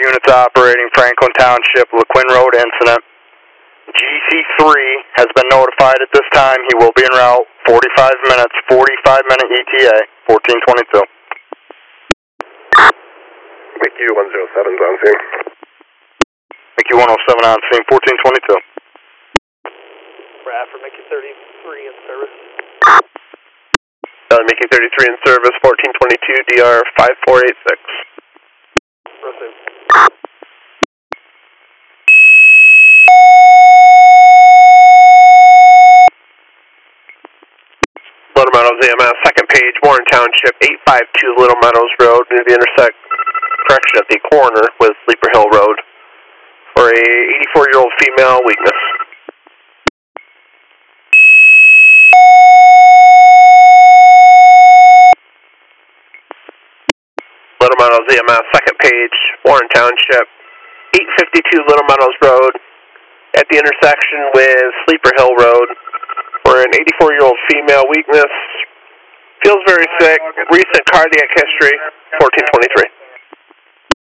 units operating Franklin Township, LeQuinn Road incident. GC3 has been notified at this time. He will be en route. 45 minutes, 45-minute ETA, 1422. McHugh 107's on scene. McHugh 107 on scene, 1422. Bradford, McHugh 33 in service. McHugh 33 in service, 1422, DR 5486. Proceed. Little Meadows EMS, second page, Warren Township, 852 Little Meadows Road, near the correction at the corner with Sleeper Hill Road, for a 84-year-old female weakness. Little Meadows EMS, second page, Warren Township, 852 Little Meadows Road, at the intersection with Sleeper Hill Road, for an 84-year-old female weakness. Feels very sick. Recent cardiac history, 1423.